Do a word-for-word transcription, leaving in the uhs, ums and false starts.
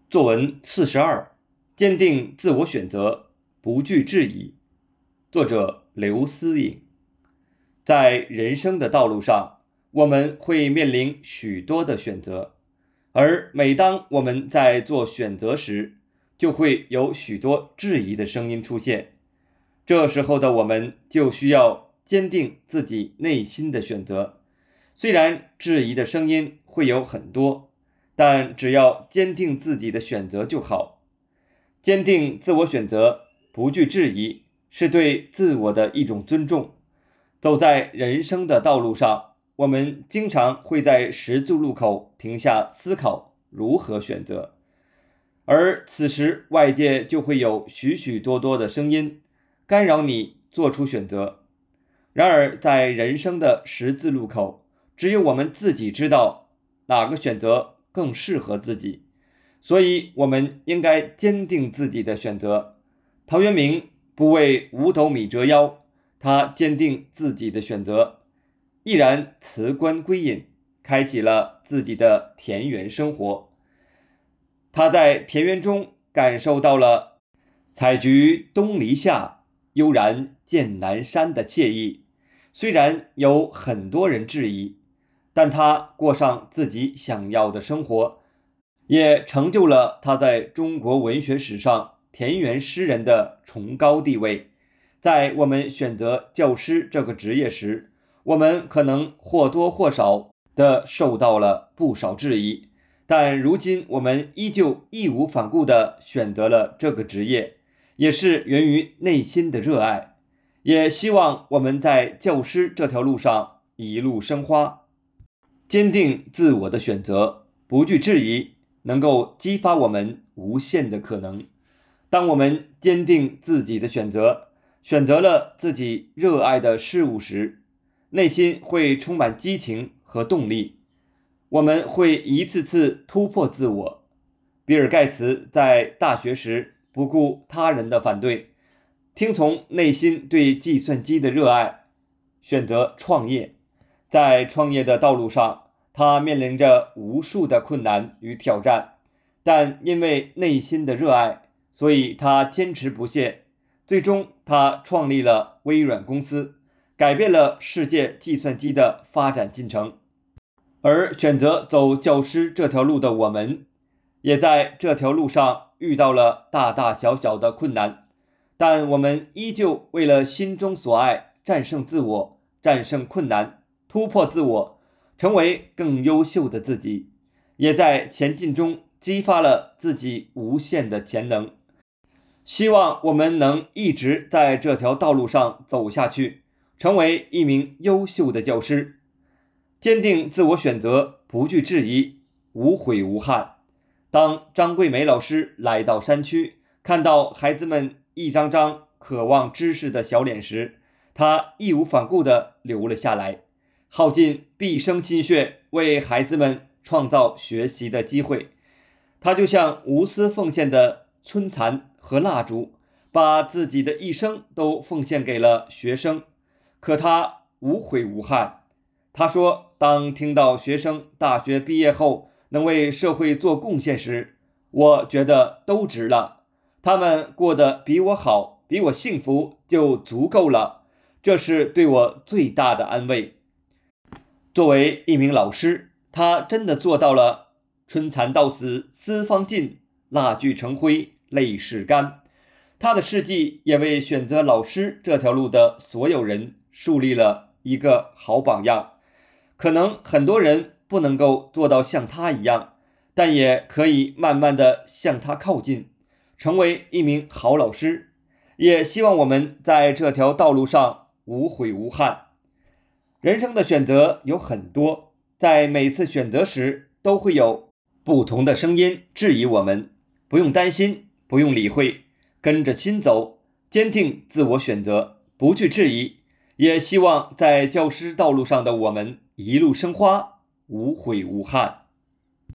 作文四十二，坚定自我选择，不惧质疑。作者刘思颖。在人生的道路上，我们会面临许多的选择，而每当我们在做选择时，就会有许多质疑的声音出现。这时候的我们就需要坚定自己内心的选择。虽然质疑的声音会有很多，但只要坚定自己的选择就好。坚定自我选择，不惧质疑，是对自我的一种尊重。走在人生的道路上，我们经常会在十字路口停下思考如何选择，而此时外界就会有许许多多的声音干扰你做出选择。然而在人生的十字路口，只有我们自己知道哪个选择更适合自己，所以我们应该坚定自己的选择。陶渊明不为五斗米折腰，他坚定自己的选择，毅然辞官归隐，开启了自己的田园生活。他在田园中感受到了采菊东篱下，悠然见南山的惬意。虽然有很多人质疑，但他过上自己想要的生活，也成就了他在中国文学史上田园诗人的崇高地位。在我们选择教师这个职业时，我们可能或多或少地受到了不少质疑，但如今我们依旧义无反顾地选择了这个职业，也是源于内心的热爱。也希望我们在教师这条路上一路生花。坚定自我的选择，不惧质疑，能够激发我们无限的可能。当我们坚定自己的选择，选择了自己热爱的事物时，内心会充满激情和动力，我们会一次次突破自我。比尔盖茨在大学时不顾他人的反对，听从内心对计算机的热爱，选择创业。在创业的道路上，他面临着无数的困难与挑战，但因为内心的热爱，所以他坚持不懈。最终他创立了微软公司，改变了世界计算机的发展进程。而选择走教师这条路的我们，也在这条路上遇到了大大小小的困难，但我们依旧为了心中所爱，战胜自我，战胜困难，突破自我，成为更优秀的自己，也在前进中激发了自己无限的潜能。希望我们能一直在这条道路上走下去，成为一名优秀的教师。坚定自我选择，不惧质疑，无悔无憾。当张桂梅老师来到山区，看到孩子们一张张渴望知识的小脸时，她义无反顾地留了下来，耗尽毕生心血为孩子们创造学习的机会。她就像无私奉献的春蚕和蜡烛，把自己的一生都奉献给了学生，可她无悔无憾。她说，当听到学生大学毕业后能为社会做贡献时，我觉得都值了，他们过得比我好，比我幸福就足够了，这是对我最大的安慰。作为一名老师，他真的做到了春蚕到死丝方尽，蜡炬成灰泪始干。他的事迹也为选择老师这条路的所有人树立了一个好榜样。可能很多人不能够做到像他一样，但也可以慢慢的向他靠近，成为一名好老师。也希望我们在这条道路上无悔无憾。人生的选择有很多，在每次选择时都会有不同的声音质疑我们，不用担心，不用理会，跟着心走，坚定自我选择，不惧质疑。也希望在教师道路上的我们一路生花，无悔无憾。